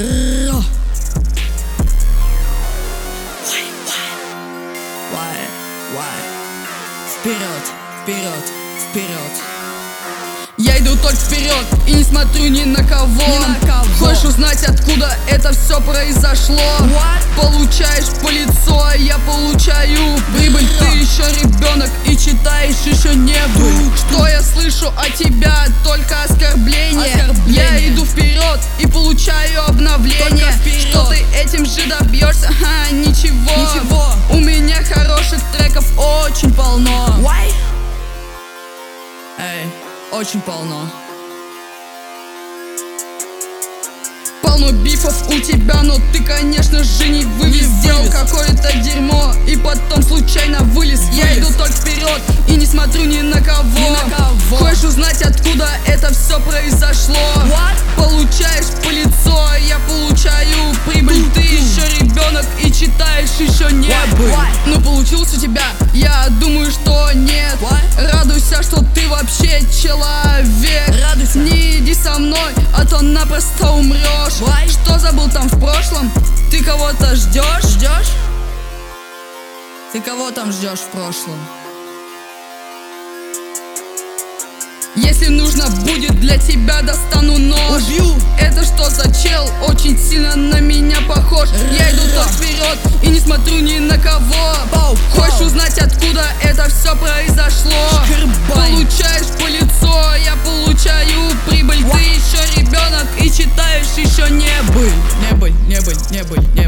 Вперед, вперед, вперед. Я иду только вперед и не смотрю ни на кого. Хочешь узнать, откуда это все произошло? Получаешь по лицу, а я получаю прибыль. Ты еще ребенок и читаешь еще небо. Что я слышу от тебя? Только оскорбление. Я иду вперед и получаю обновление. Что ты этим же добьешься? Ничего. У меня хороших треков очень полно. Очень полно. Полно бифов у тебя, но ты, конечно же, не вывез. Сделал какое-то дерьмо и потом случайно вылез. Я иду только вперед и не смотрю ни на кого. Хочешь узнать, откуда это все произошло? Получаешь по лицу, а я получаю прибыль. Ты еще ребенок и читаешь еще небо. Ну получилось у тебя? Я думаю, что нет. Радуйся, что ты вообще человек. Радуйся. Не иди со мной, а то напросто умрешь. Что забыл там в прошлом? Ты кого-то ждешь? Ты кого там ждешь в прошлом? Если нужно будет, для тебя достану нож. Убью. Это что за чел? Очень сильно на меня похож. Я иду только вперед и не смотрю ни на кого. Хочешь узнать, откуда это все произошло? Получаешь по лицу, а я получаю прибыль. Ты еще ребенок и читаешь еще небыль.